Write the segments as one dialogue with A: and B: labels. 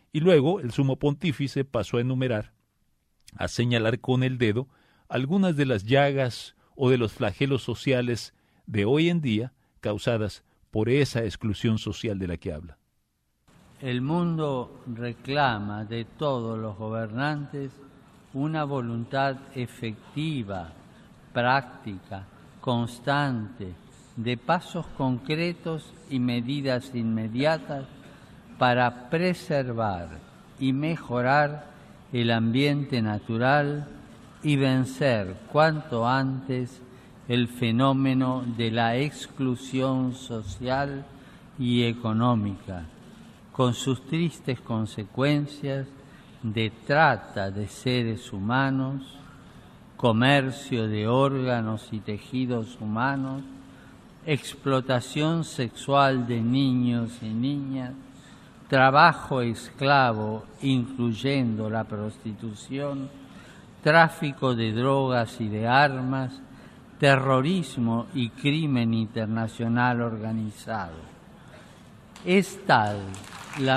A: Y luego el sumo pontífice pasó a enumerar, a señalar con el dedo algunas de las llagas o de los flagelos sociales de hoy en día causadas por esa exclusión social de la que habla.
B: El mundo reclama de todos los gobernantes una voluntad efectiva, práctica, constante, de pasos concretos y medidas inmediatas para preservar y mejorar el ambiente natural y vencer cuanto antes el fenómeno de la exclusión social y económica, con sus tristes consecuencias de trata de seres humanos, comercio de órganos y tejidos humanos, explotación sexual de niños y niñas, trabajo esclavo, incluyendo la prostitución, tráfico de drogas y de armas, terrorismo y crimen internacional organizado. Es tal la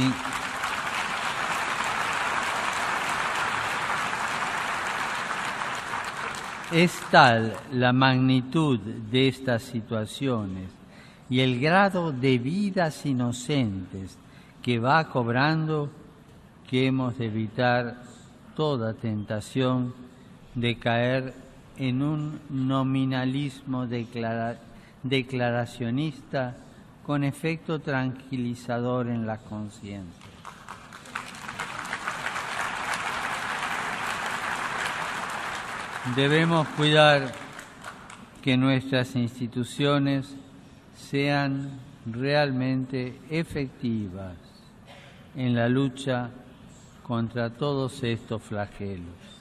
B: magnitud de estas situaciones y el grado de vidas inocentes que va cobrando, que hemos de evitar toda tentación de caer en un nominalismo declaracionista con efecto tranquilizador en la conciencia. Debemos cuidar que nuestras instituciones sean realmente efectivas en la lucha contra todos estos flagelos.